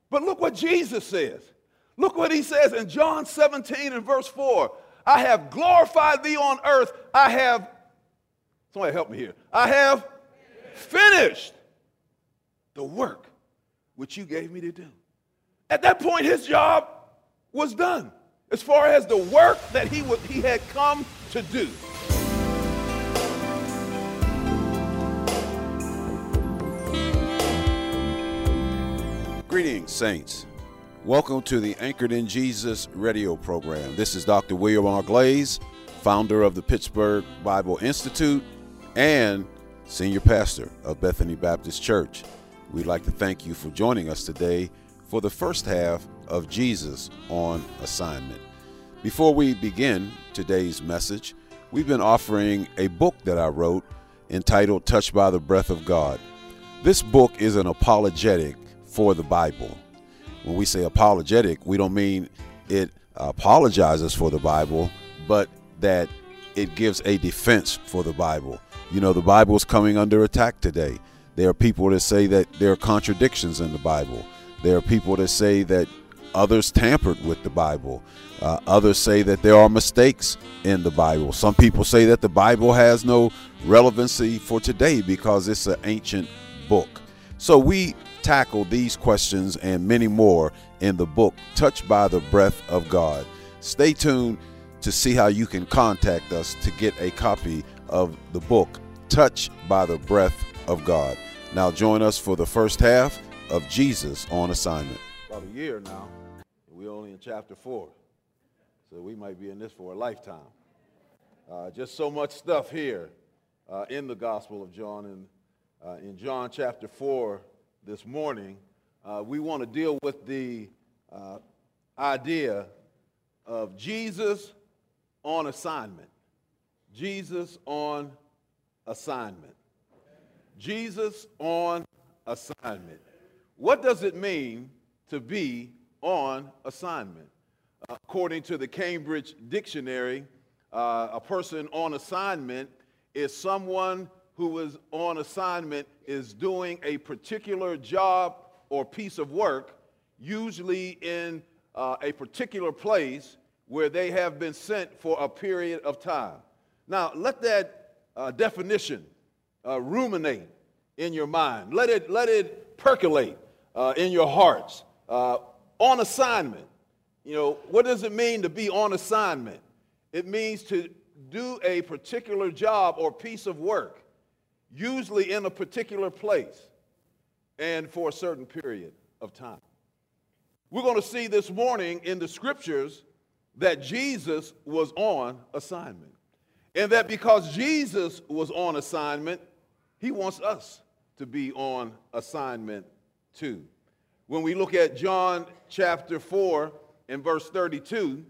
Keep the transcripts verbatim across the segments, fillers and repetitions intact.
But look what Jesus says. Look what he says in John seventeen and verse four. I have glorified thee on earth. I have, somebody help me here. I have finished the work which you gave me to do. At that point, his job was done as far as the work that he, would, he had come to do. Greetings, saints. Welcome to the Anchored in Jesus radio program. This is Doctor William R. Glaze, founder of the Pittsburgh Bible Institute and senior pastor of Bethany Baptist Church. We'd like to thank you for joining us today for the first half of Jesus on Assignment. Before we begin today's message, we've been offering a book that I wrote entitled Touched by the Breath of God. This book is an apologetic for the Bible. When we say apologetic, we don't mean it apologizes for the Bible, but that it gives a defense for the Bible. You know, the Bible is coming under attack today. There are people that say that there are contradictions in the Bible. There are people that say that others tampered with the Bible. Uh, others say that there are mistakes in the Bible. Some people say that the Bible has no relevancy for today because it's an ancient book. So we tackle these questions and many more in the book, Touched by the Breath of God. Stay tuned to see how you can contact us to get a copy of the book, Touched by the Breath of God. Now join us for the first half of Jesus on Assignment. About a year now, we're only in chapter four, so we might be in this for a lifetime. Uh, just so much stuff here uh, in the Gospel of John. And uh, in John chapter four this morning, uh, we want to deal with the uh, idea of Jesus on assignment. Jesus on assignment. Jesus on assignment. What does it mean to be on assignment? Uh, according to the Cambridge Dictionary, uh, a person on assignment is someone who is on assignment is doing a particular job or piece of work, usually in uh, a particular place where they have been sent for a period of time. Now, let that uh, definition uh, ruminate in your mind. Let it, let it percolate uh, in your hearts. Uh, on assignment, you know, what does it mean to be on assignment? It means to do a particular job or piece of work, usually in a particular place and for a certain period of time. We're going to see this morning in the scriptures that Jesus was on assignment. And that because Jesus was on assignment, he wants us to be on assignment too. When we look at John chapter four and verse thirty-two,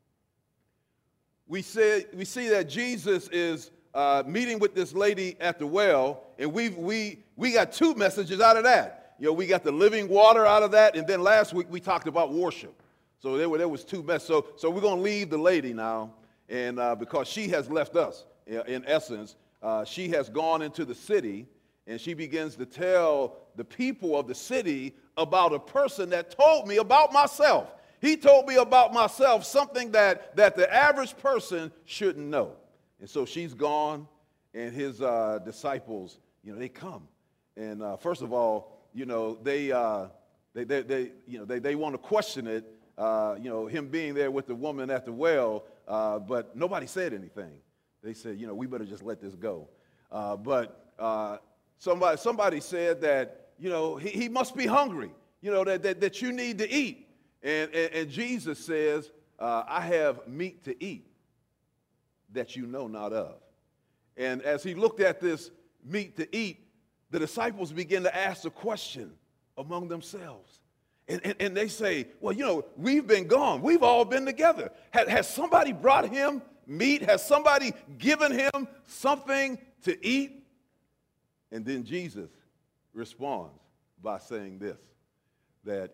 we, say, we see that Jesus is uh, meeting with this lady at the well, and we we we got two messages out of that. You know, we got the living water out of that, and then last week we talked about worship. So there were there was two messages. So so we're gonna leave the lady now, and uh, because she has left us, in essence, uh, she has gone into the city, and she begins to tell the people of the city about a person that told me about myself. He told me about myself something that, that the average person shouldn't know. And so she's gone, and his uh, disciples, you know, they come. And uh, first of all, you know, they, uh, they, they, they, you know, they, they want to question it, uh, you know, him being there with the woman at the well, uh, but nobody said anything. They said, you know, we better just let this go. Uh, but uh, somebody, somebody said that, you know, he, he must be hungry, you know, that, that, that you need to eat. And, and, and Jesus says, uh, I have meat to eat that you know not of. And as he looked at this meat to eat, the disciples begin to ask the question among themselves. And, and, and they say, well, you know, we've been gone. We've all been together. Has, has somebody brought him meat? Has somebody given him something to eat? And then Jesus responds by saying this, that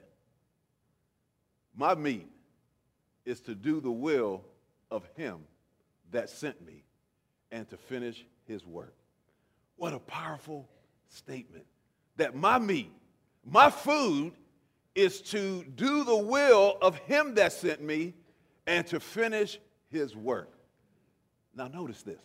my meat is to do the will of him that sent me and to finish his work. What a powerful statement. That my meat, my food is to do the will of him that sent me and to finish his work. Now notice this.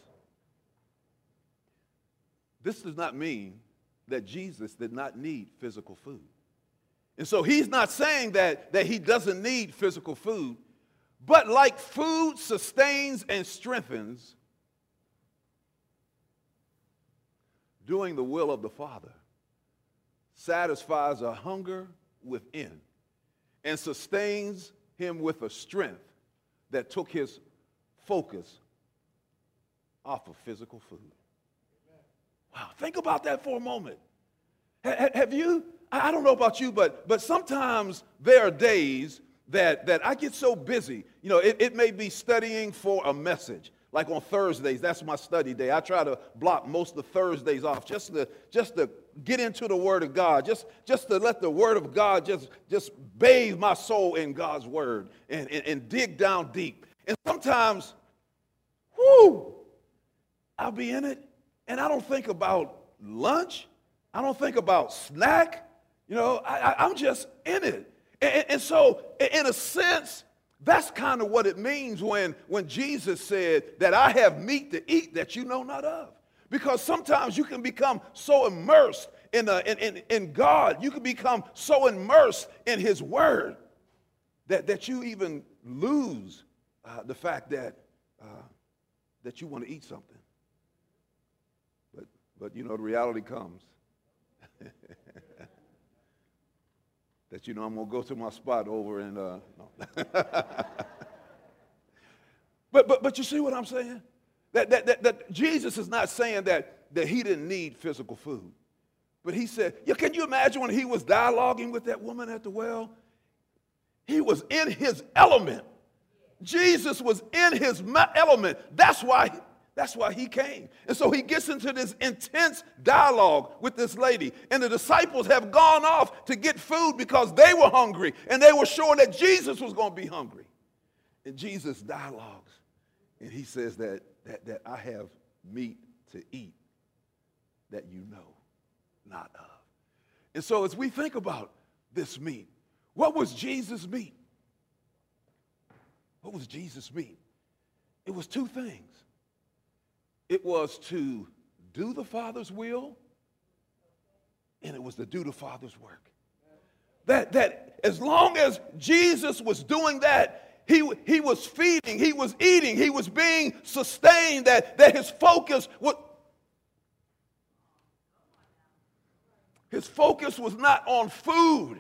This does not mean that Jesus did not need physical food. And so he's not saying that, that he doesn't need physical food, but like food sustains and strengthens, doing the will of the Father satisfies a hunger within and sustains him with a strength that took his focus off of physical food. Wow, think about that for a moment. Have you, I don't know about you, but, but sometimes there are days that, that I get so busy. You know, it, it may be studying for a message. Like on Thursdays, that's my study day. I try to block most of Thursdays off just to, just to get into the Word of God, just, just to let the Word of God just, just bathe my soul in God's Word and, and, and dig down deep. And sometimes, whoo, I'll be in it, and I don't think about lunch. I don't think about snack. You know, I, I, I'm just in it. And, and so, in a sense, that's kind of what it means when, when Jesus said that I have meat to eat that you know not of. Because sometimes you can become so immersed in, a, in, in, in God, you can become so immersed in his word that, that you even lose uh, the fact that, uh, that you want to eat something. But, but you know, the reality comes that, you know, I'm going to go to my spot over in, uh, no. but, but, but you see what I'm saying? That, that, that, that Jesus is not saying that, that he didn't need physical food. But he said, yeah, can you imagine when he was dialoguing with that woman at the well? He was in his element. Jesus was in his element. That's why That's why he came. And so he gets into this intense dialogue with this lady. And the disciples have gone off to get food because they were hungry. And they were sure that Jesus was going to be hungry. And Jesus dialogues. And he says that, that, that I have meat to eat that you know not of. And so as we think about this meat, what was Jesus' meat? What was Jesus' meat? It was two things. It was to do the Father's will, and it was to do the Father's work. That, that as long as Jesus was doing that, he, he was feeding, he was eating, he was being sustained, that, that his focus was, his focus was not on food.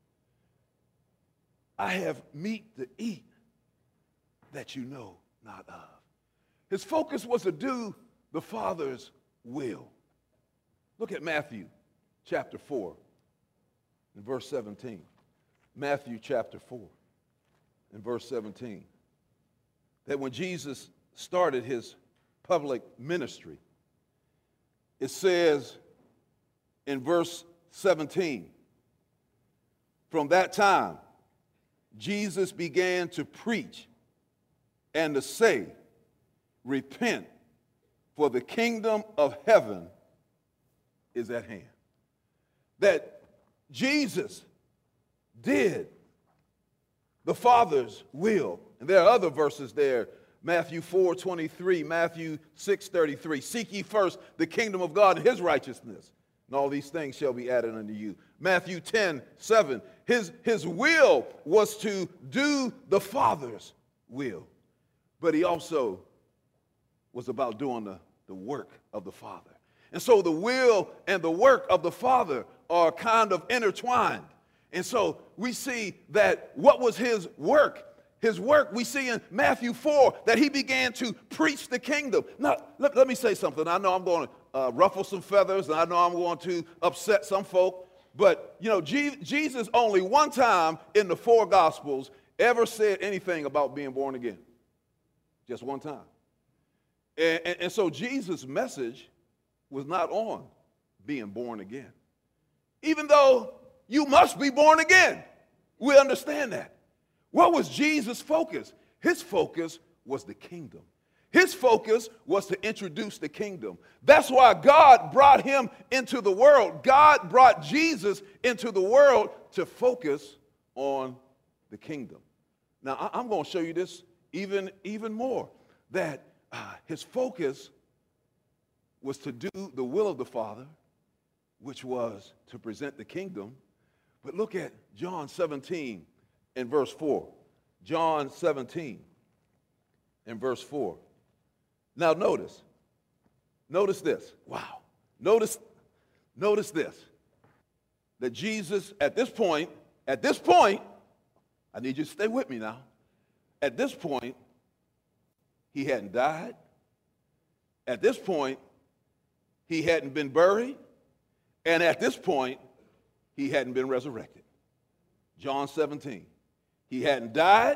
I have meat to eat that you know not of. His focus was to do the Father's will. Look at Matthew chapter four and verse seventeen. Matthew chapter four and verse seventeen. That when Jesus started his public ministry, it says in verse seventeen, from that time, Jesus began to preach and to say, repent, for the kingdom of heaven is at hand. That Jesus did the Father's will. And there are other verses there. Matthew four twenty-three, Matthew six thirty-three. Seek ye first the kingdom of God and his righteousness, and all these things shall be added unto you. Matthew ten seven. His, his will was to do the Father's will. But he also was about doing the, the work of the Father. And so the will and the work of the Father are kind of intertwined. And so we see that what was his work? His work, we see in Matthew four, that he began to preach the kingdom. Now, let, let me say something. I know I'm going to uh, ruffle some feathers, and I know I'm going to upset some folk. But, you know, G- Jesus only one time in the four Gospels ever said anything about being born again. Just one time. And, and, and so Jesus' message was not on being born again. Even though you must be born again. We understand that. What was Jesus' focus? His focus was the kingdom. His focus was to introduce the kingdom. That's why God brought him into the world. God brought Jesus into the world to focus on the kingdom. Now, I, I'm going to show you this even, even more, that uh, his focus was to do the will of the Father, which was to present the kingdom. But look at John seventeen and verse four. John seventeen and verse four. Now notice, notice this. Wow. Notice, notice this. That Jesus, at this point, at this point, I need you to stay with me now. At this point, he hadn't died. At this point, he hadn't been buried. And at this point, he hadn't been resurrected. John seventeen. He hadn't died,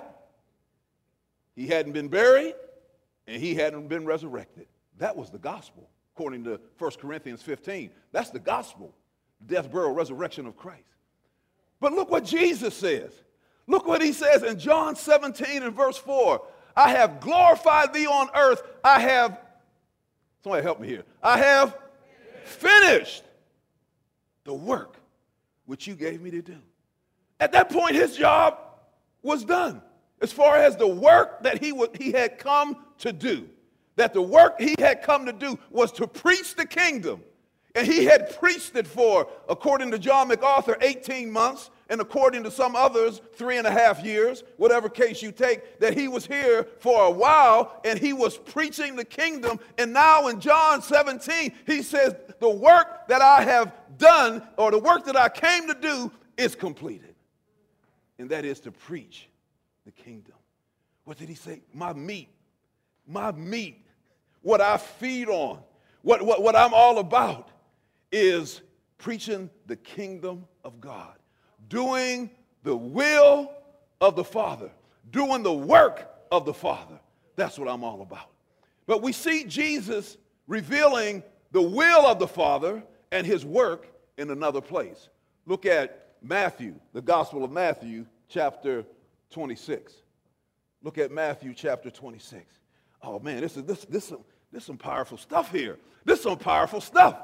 he hadn't been buried, and he hadn't been resurrected. That was the gospel, according to First Corinthians fifteen. That's the gospel, death, burial, resurrection of Christ. But look what Jesus says. Look what he says in John seventeen and verse four. I have glorified thee on earth. I have, somebody help me here. I have finished the work which you gave me to do. At that point, his job was done as far as the work that he, would, he had come to do. That the work he had come to do was to preach the kingdom. And he had preached it for, according to John MacArthur, eighteen months, and according to some others, three and a half years, whatever case you take, that he was here for a while, and he was preaching the kingdom. And now in John seventeen, he says, the work that I have done, or the work that I came to do, is completed. And that is to preach the kingdom. What did he say? My meat, my meat, what I feed on, what, what, what I'm all about is preaching the kingdom of God, doing the will of the Father, doing the work of the Father. That's what I'm all about. But we see Jesus revealing the will of the Father and his work in another place. Look at Matthew, the Gospel of Matthew, chapter twenty-six. Look at Matthew chapter twenty-six. Oh man, this is this this some this some powerful stuff here. This is some powerful stuff.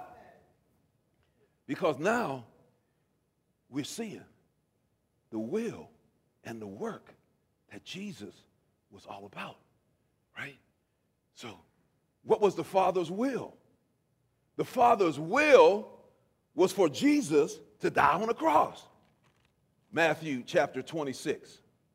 Because now we're seeing the will and the work that Jesus was all about, right? So, what was the Father's will? The Father's will was for Jesus to die on the cross. Matthew chapter twenty-six.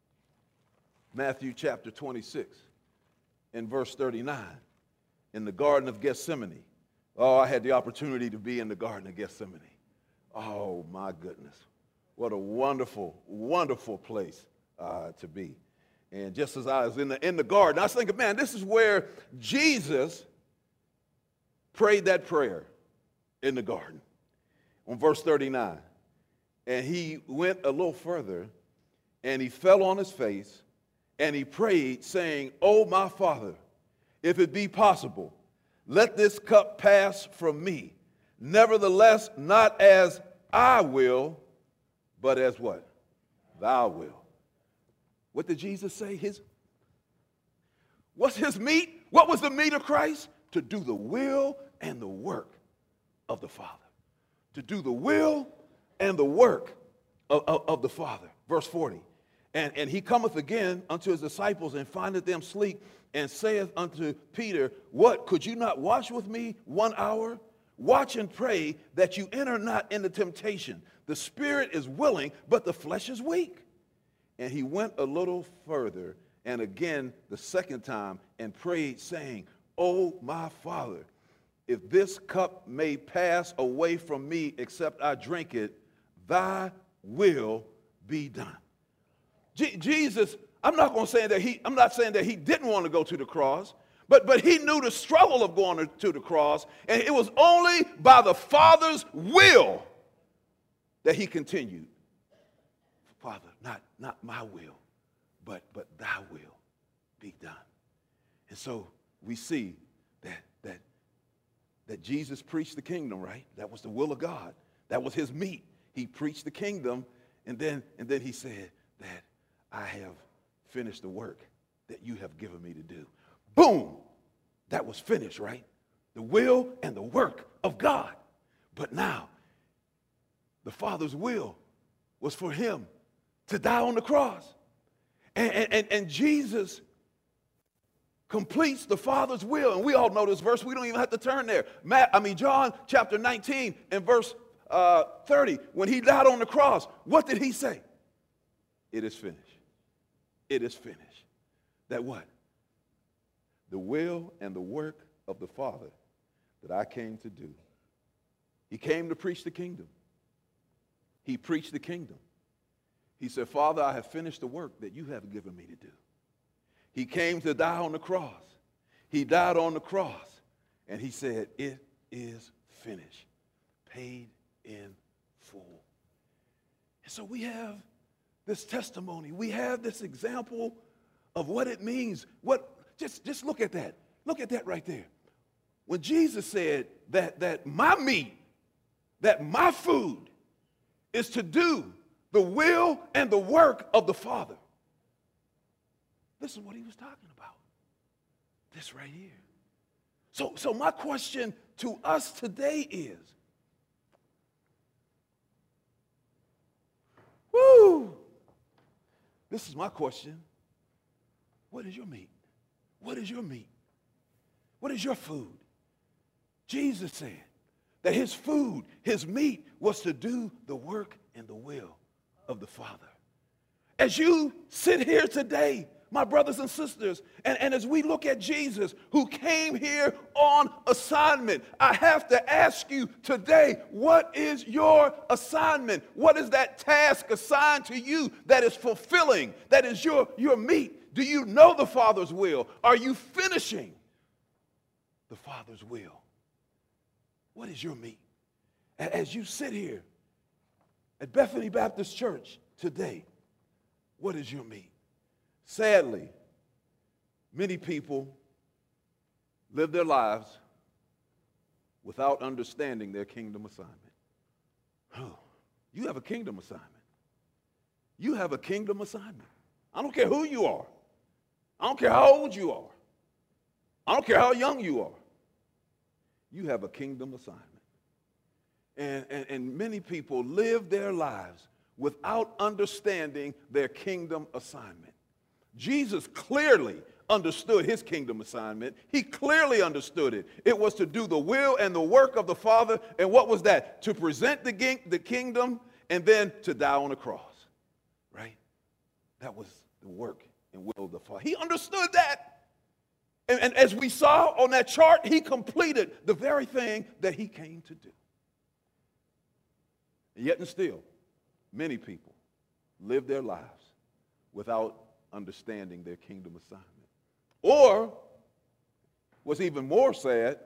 Matthew chapter twenty-six and verse thirty-nine. In the Garden of Gethsemane. Oh, I had the opportunity to be in the Garden of Gethsemane. Oh, my goodness. What a wonderful, wonderful place uh, to be. And just as I was in the, in the garden, I was thinking, man, this is where Jesus prayed that prayer in the garden. On verse thirty-nine. And he went a little further, and he fell on his face, and he prayed, saying, Oh, my Father, if it be possible, let this cup pass from me. Nevertheless, not as I will, but as what? Thou will. What did Jesus say? His, what's his meat? What was the meat of Christ? To do the will and the work of the Father. To do the will and the work of, of, of the Father. Verse forty. And, and he cometh again unto his disciples and findeth them asleep, and saith unto Peter, What, could you not watch with me one hour? Watch and pray that you enter not into temptation. The spirit is willing, but the flesh is weak. And he went a little further, and again the second time, and prayed, saying, O my Father, if this cup may pass away from me, except I drink it, thy will be done. Je- Jesus, I'm not going to say that he, I'm not saying that he didn't want to go to the cross, but, but he knew the struggle of going to the cross, and it was only by the Father's will that he continued. Father, not, not my will, but, but thy will be done. And so we see that, that, that Jesus preached the kingdom, right? That was the will of God. That was his meat. He preached the kingdom, and then, and then he said that I have finished the work that you have given me to do. Boom! That was finished, right? The will and the work of God. But now, the Father's will was for him to die on the cross. And, and, and Jesus completes the Father's will. And we all know this verse. We don't even have to turn there. Matt, I mean, John chapter nineteen and verse uh, thirty, when he died on the cross, what did he say? It is finished. It is finished. That what? The will and the work of the Father that I came to do. He came to preach the kingdom. He preached the kingdom. He said, Father, I have finished the work that you have given me to do. He came to die on the cross. He died on the cross. And he said, it is finished. Paid in full. And so we have this testimony. We have this example of what it means. What just, just look at that. Look at that right there. When Jesus said that, that my meat, that my food is to do the will and the work of the Father. This is what he was talking about. This right here. So, so my question to us today is, woo, this is my question. What is your meat? What is your meat? What is your food? Jesus said that his food, his meat, was to do the work and the will of the Father. As you sit here today, my brothers and sisters, and, and as we look at Jesus, who came here on assignment, I have to ask you today, what is your assignment? What is that task assigned to you that is fulfilling, that is your, your meat? Do you know the Father's will? Are you finishing the Father's will? What is your meat? As you sit here at Bethany Baptist Church today, what is your meat? Sadly, many people live their lives without understanding their kingdom assignment. Oh, you have a kingdom assignment. You have a kingdom assignment. I don't care who you are. I don't care how old you are. I don't care how young you are. You have a kingdom assignment. And, and, and many people live their lives without understanding their kingdom assignment. Jesus clearly understood his kingdom assignment. He clearly understood it. It was to do the will and the work of the Father. And what was that? To present the, the kingdom and then to die on the cross. Right? That was the work and will of the Father. He understood that. And, and as we saw on that chart, he completed the very thing that he came to do. And yet and still, many people live their lives without understanding their kingdom assignment. Or, what's even more sad,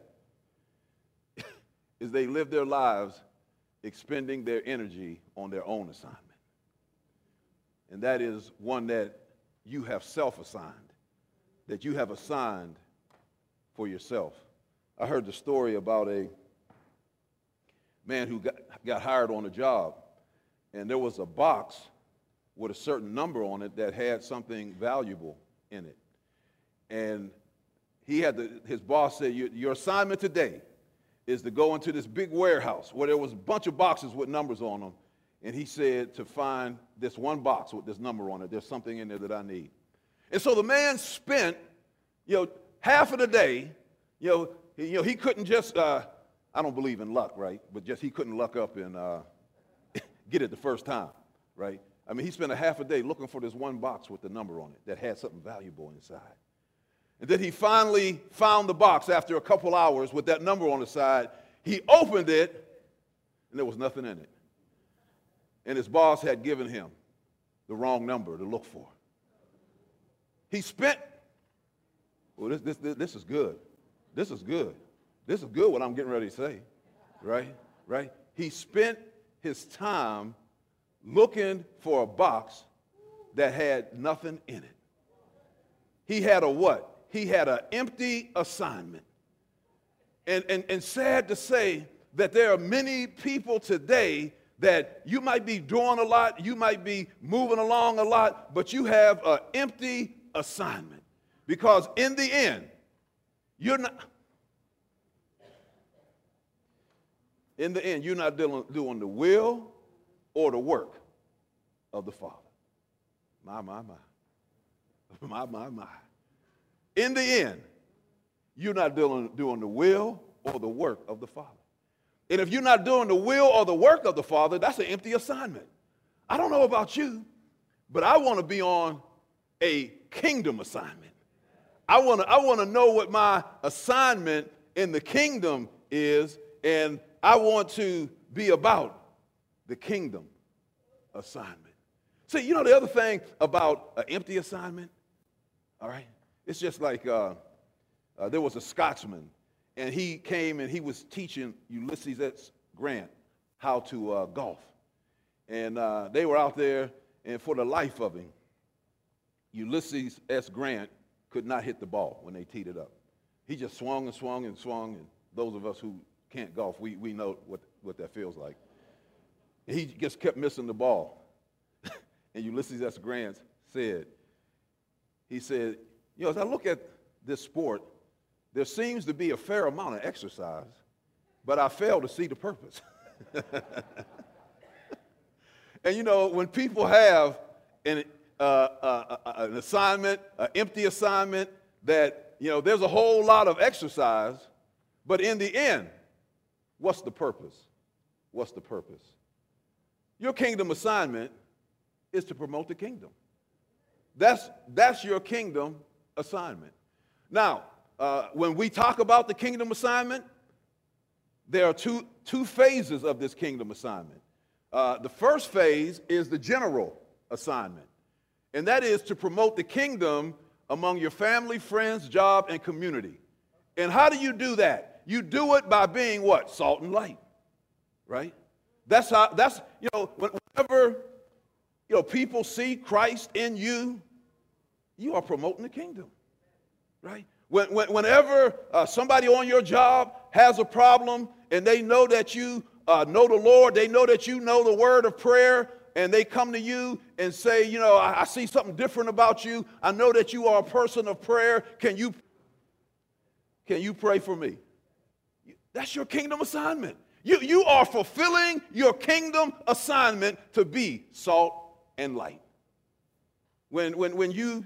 is they live their lives expending their energy on their own assignment. And that is one that you have self-assigned, that you have assigned for yourself. I heard the story about a man who got, got hired on a job, and there was a box with a certain number on it that had something valuable in it. And he had to, his boss said, your, your assignment today is to go into this big warehouse where there was a bunch of boxes with numbers on them. And he said to find this one box with this number on it. There's something in there that I need. And so the man spent, you know, half of the day, you know, he, you know, he couldn't just, uh, I don't believe in luck, right? But just he couldn't luck up and uh, get it the first time, right? I mean, he spent a half a day looking for this one box with the number on it that had something valuable inside. And then he finally found the box after a couple hours with that number on the side. He opened it, and there was nothing in it. And his boss had given him the wrong number to look for. He spent, well, this, this, this, this is good. This is good. This is good what I'm getting ready to say, right? Right? He spent his time looking for a box that had nothing in it. He had a what? He had an empty assignment. And, and, and sad to say that there are many people today that you might be doing a lot, you might be moving along a lot, but you have an empty assignment. Because in the end, you're not, in the end, you're not doing, doing the will or the work of the Father. My, my, my. My, my, my. In the end, you're not doing, doing the will or the work of the Father. And if you're not doing the will or the work of the Father, that's an empty assignment. I don't know about you, but I want to be on a kingdom assignment. I want to I want to know what my assignment in the kingdom is, and I want to be about the kingdom assignment. See, you know the other thing about an empty assignment, all right? It's just like uh, uh, there was a Scotsman, and he came and he was teaching Ulysses S. Grant how to uh, golf. And uh, they were out there, and for the life of him, Ulysses S. Grant could not hit the ball when they teed it up. He just swung and swung and swung, and those of us who can't golf, we, we know what, what that feels like. And he just kept missing the ball. And Ulysses S. Grant said, he said, you know, as I look at this sport, there seems to be a fair amount of exercise, but I fail to see the purpose. And, you know, when people have an, uh, uh, uh, an assignment, an empty assignment, that, you know, there's a whole lot of exercise, but in the end, what's the purpose? What's the purpose? Your kingdom assignment is to promote the kingdom. That's, that's your kingdom assignment. Now, uh, when we talk about the kingdom assignment, there are two, two phases of this kingdom assignment. Uh, the first phase is the general assignment, and that is to promote the kingdom among your family, friends, job, and community. And how do you do that? You do it by being what? Salt and light, right? That's how, that's, you know, whenever, you know, people see Christ in you, you are promoting the kingdom, right? When, when, whenever uh, somebody on your job has a problem and they know that you uh, know the Lord, they know that you know the word of prayer, and they come to you and say, you know, I, I see something different about you. I know that you are a person of prayer. Can you, can you pray for me? That's your kingdom assignment. You, you are fulfilling your kingdom assignment to be salt and light. When, when, when you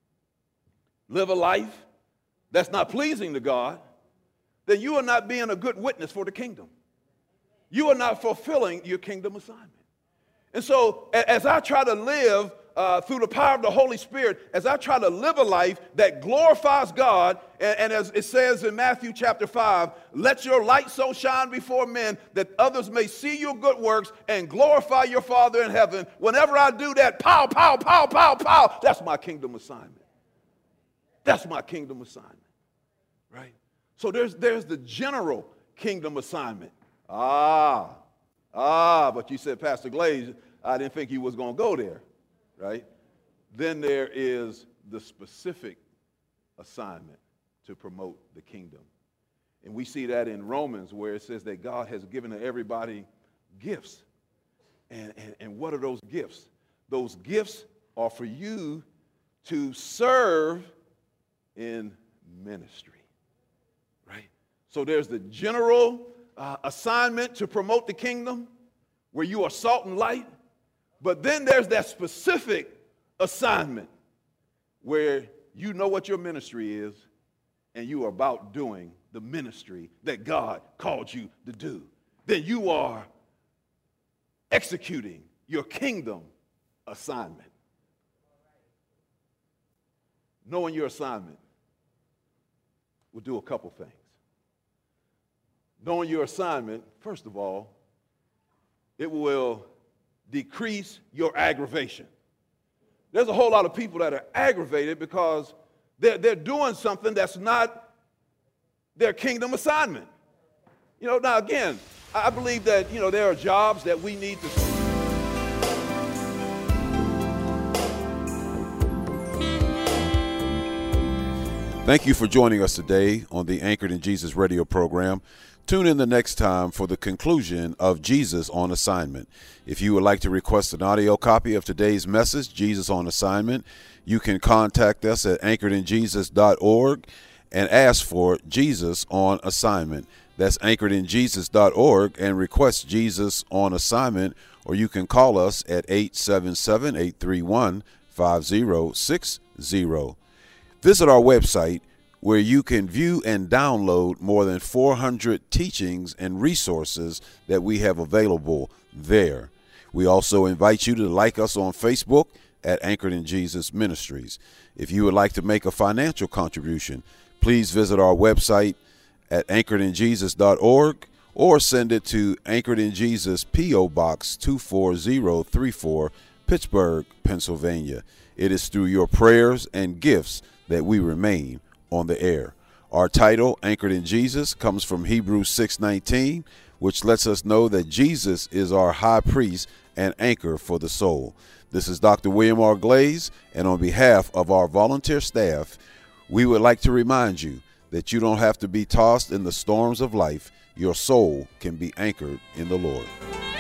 live a life that's not pleasing to God, then you are not being a good witness for the kingdom. You are not fulfilling your kingdom assignment. And so as I try to live uh, through the power of the Holy Spirit, as I try to live a life that glorifies God, and, and as it says in Matthew chapter five, let your light so shine before men that others may see your good works and glorify your Father in heaven. Whenever I do that, pow, pow, pow, pow, pow, that's my kingdom assignment. That's my kingdom assignment, right? So there's, there's the general kingdom assignment. Ah, ah, but you said, Pastor Glaze, I didn't think you was going to go there, right? Then there is the specific assignment to promote the kingdom. And we see that in Romans, where it says that God has given to everybody gifts. And, and, and what are those gifts? Those gifts are for you to serve in ministry, right? So there's the general uh, assignment to promote the kingdom, where you are salt and light. But then there's that specific assignment where you know what your ministry is, and you are about doing the ministry that God called you to do. Then you are executing your kingdom assignment. Knowing your assignment will do a couple things. Knowing your assignment, first of all, it will decrease your aggravation. There's a whole lot of people that are aggravated because they're, they're doing something that's not their kingdom assignment. You know, now again, I believe that, you know, there are jobs that we need to... Thank you for joining us today on the Anchored in Jesus radio program. Tune in the next time for the conclusion of Jesus on Assignment. If you would like to request an audio copy of today's message, Jesus on Assignment, you can contact us at anchored in jesus dot org and ask for Jesus on Assignment. That's anchored in jesus dot org and request Jesus on Assignment, or you can call us at eight seven seven, eight three one, five zero six zero. Visit our website where you can view and download more than four hundred teachings and resources that we have available there. We also invite you to like us on Facebook at Anchored in Jesus Ministries. If you would like to make a financial contribution, please visit our website at anchored in jesus dot org or send it to Anchored in Jesus, P O. Box two four zero three four, Pittsburgh, Pennsylvania. It is through your prayers and gifts that we remain on the air. Our title, Anchored in Jesus, comes from Hebrews six nineteen, which lets us know that Jesus is our high priest and anchor for the soul. This is Doctor William R. Glaze, and on behalf of our volunteer staff, we would like to remind you that you don't have to be tossed in the storms of life. Your soul can be anchored in the Lord.